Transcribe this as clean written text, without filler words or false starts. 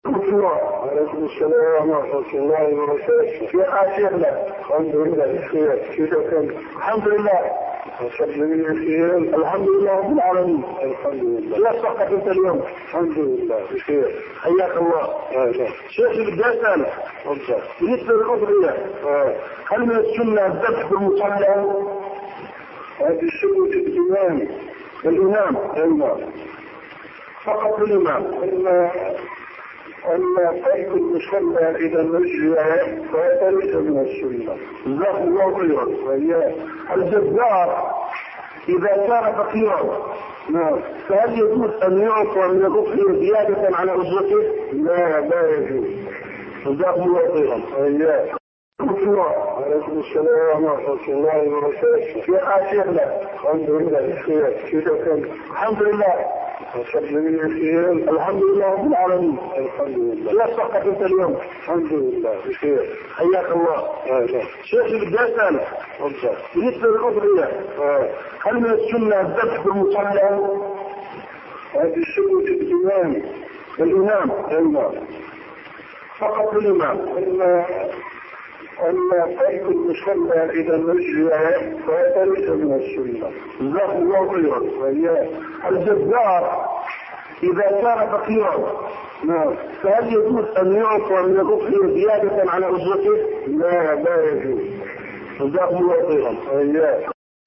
وعليكم السلام ورحمة الله وبركاته. في آخر لك. الحمد لله بخير. كيفك أنت؟ الحمد لله. مسلمين بخير. الحمد لله رب العالمين. الحمد لله. كيف صحتك أنت اليوم؟ الحمد لله بخير. حياك الله. أهلا. شيخي بدي أسألك تفضل. بالنسبة للأضحية هل من السنة الذبح بالمصلى؟ هذه سنة الإمام. الإمام فقط الإمام. أما ترك المصلى إذا نجي فهذا ليس من السنة. جزاكم الله خيرا. وإياه. الجزار إذا كان فقيرا فهل يجوز أن يعطى من الأضحية زيادة على أجرته؟ لا يجوز. جزاكم الله خيرا. وإياه. وعليكم السلام ورحمة الله وبركاته. في آخر لك. الحمد لله بخير. كيفك أنت؟ الحمد لله. مسلمين بخير. الحمد لله رب العالمين. الحمد لله. كيف صحتك أنت اليوم؟ الحمد لله بخير. حياك الله. أهلا. شيخي بدي أسألك تفضل. بالنسبة للأضحية هل من السنة الذبح بالمصلى؟ هذه سنة الإمام. فقط الإمام. أما ترك المصلى إذا نجي فهذا ليس من السنة. جزاكم الله خيرا. وإياه. الجزار إذا كان فقيرا فهل يجوز أن يعطى من الأضحية زيادة على أجرته؟ لا يجوز. جزاكم الله خيرا. وإياه.